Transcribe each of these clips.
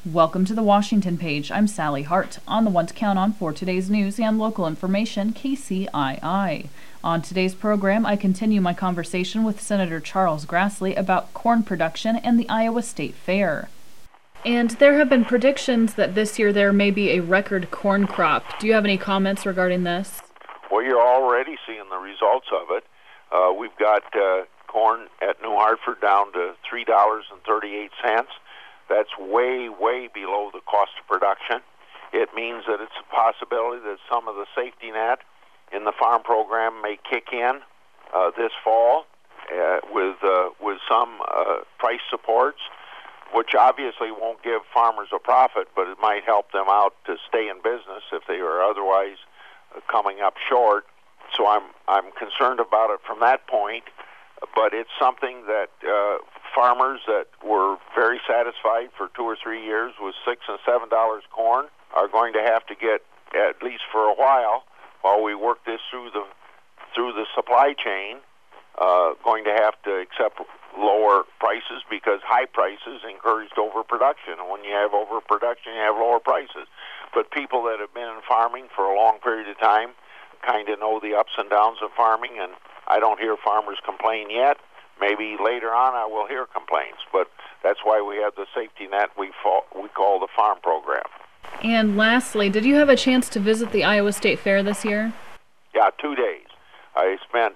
Welcome to the Washington Page. I'm Sally Hart. On the one to count on for today's news and local information, KCII. On today's program, I continue my conversation with Senator Charles Grassley about corn production and the Iowa State Fair. And there have been predictions that this year there may be a record corn crop. Do you have any comments regarding this? Well, you're already seeing the results of it. We've got corn at New Hartford down to $3.38. That's way, way below the cost of production. It means that it's a possibility that some of the safety net in the farm program may kick in this fall with some price supports, which obviously won't give farmers a profit, but it might help them out to stay in business if they are otherwise coming up short. So I'm concerned about it from that point, but it's something that farmers that were very satisfied for 2 or 3 years with $6 and $7 corn are going to have to get, at least for a while we work this through the supply chain, going to have to accept lower prices because high prices encouraged overproduction, and when you have overproduction, you have lower prices. But people that have been in farming for a long period of time kind of know the ups and downs of farming, and I don't hear farmers complain yet. Maybe later on I will hear complaints, but that's why we have the safety net we call the farm program. And lastly, did you have a chance to visit the Iowa State Fair this year? Yeah, 2 days. I spent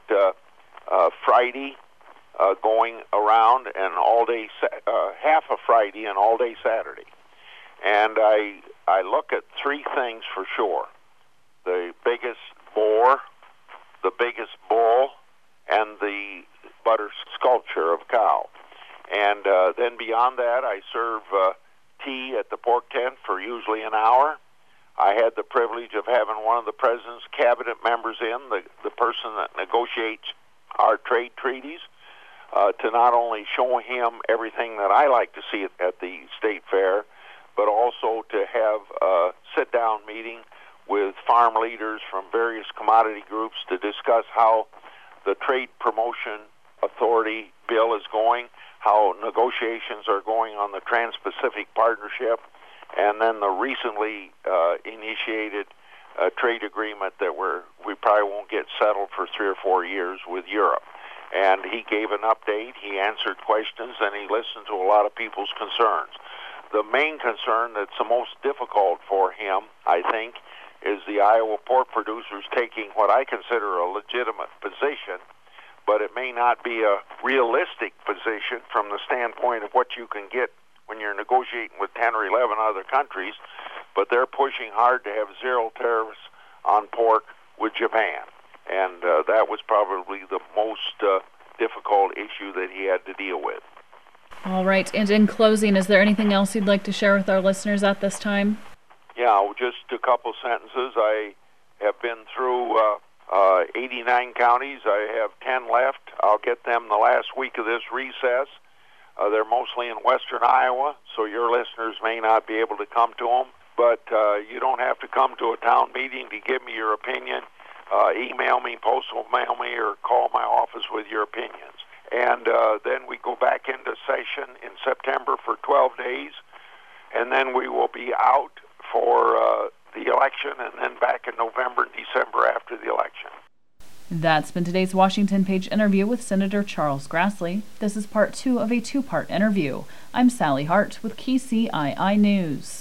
Friday going around and all day, half of Friday and all day Saturday. And I look at three things for sure: the biggest boar, the biggest bull, and the butter sculpture of cow. And then beyond that, I serve tea at the pork tent for usually an hour. I had the privilege of having one of the president's cabinet members in, the person that negotiates our trade treaties, to not only show him everything that I like to see at the state fair, but also to have a sit-down meeting with farm leaders from various commodity groups to discuss how the Trade Promotion Authority bill is going, how negotiations are going on the Trans-Pacific Partnership, and then the recently initiated trade agreement that we probably won't get settled for 3 or 4 years with Europe. And he gave an update, he answered questions, and he listened to a lot of people's concerns. The main concern that's the most difficult for him, I think, is the Iowa pork producers taking what I consider a legitimate position, but it may not be a realistic position from the standpoint of what you can get when you're negotiating with 10 or 11 other countries, but they're pushing hard to have zero tariffs on pork with Japan. And that was probably the most difficult issue that he had to deal with. All right, and in closing, is there anything else you'd like to share with our listeners at this time? Yeah, just a couple sentences. I have been through 89 counties. I have 10 left. I'll get them the last week of this recess. They're mostly in western Iowa, so your listeners may not be able to come to them. But you don't have to come to a town meeting to give me your opinion. Email me, postal mail me, or call my office with your opinions. And then we go back into session in September for 12 days, and then we will be out for the election, and then back in November and December after the election. That's been today's Washington Page interview with Senator Charles Grassley. This is part 2 of a 2-part interview. I'm Sally Hart with KCII News.